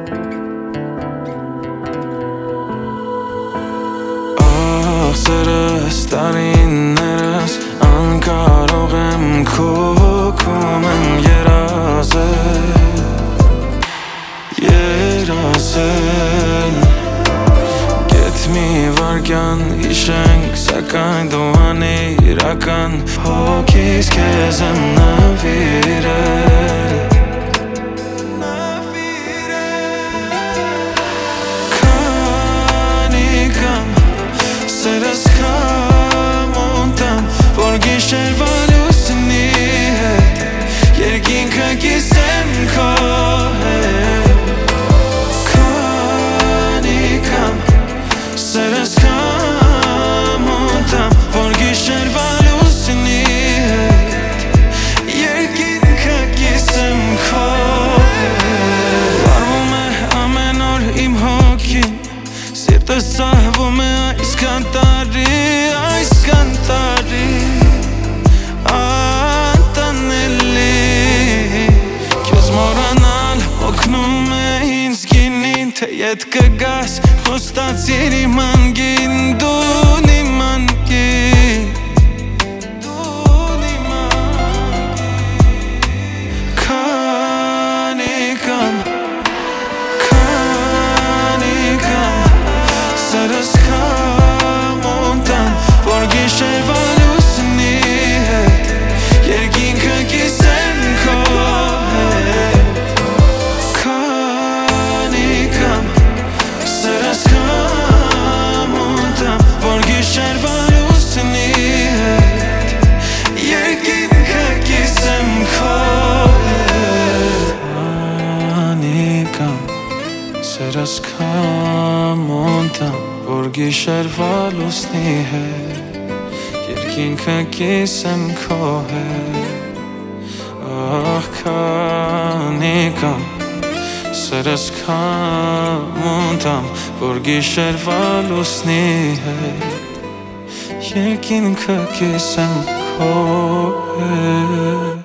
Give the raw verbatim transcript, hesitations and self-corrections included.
Ախ սերս տարիներս անկարող եմ քո հոգում եմ երազել, երազել Գետ մի վարկյան հիշենք, սակայն դու անիրական հոգիս քեզ եմ նվիրել Սերս կամոնտամ, որ գիշերվա լուսնի հետ Երկինքը կիսեմ քո հետ Քանի կամ Սերս կամոնտամ, որ գիշերվա լուսնի հետ Երկինքը կիսեմ քո հետ Վարվում է ամեն օր իմ հոգին Սիրտս սահվում է այս կանտարի, այս կանտարի Անտանելի Քեզ մոռանալ օգնում է ինձ գինին Թե ետ կգաս խոստացիր իմ անգին Դու իմ անգին Դու իմ անգին Քանի կամ Քանի կամ Սերս կամոնտամ, որ գիշերվա լուսնի հետ Երկինքը կիսեմ քո հետ Քանի կամ Սերս կամոնտամ, որ գիշերվա լուսնի հետ Երկինքը կիսեմ քո հետ Քանի կամ Սերս կամոնտամ որ գիշերվա լուսնի հետ Երկինքը կիսեմ քո հետ Ախ քանի կամ Սերս կամոնտամ որ գիշերվա լուսնի հետ Երկինքը կիսեմ քո հետ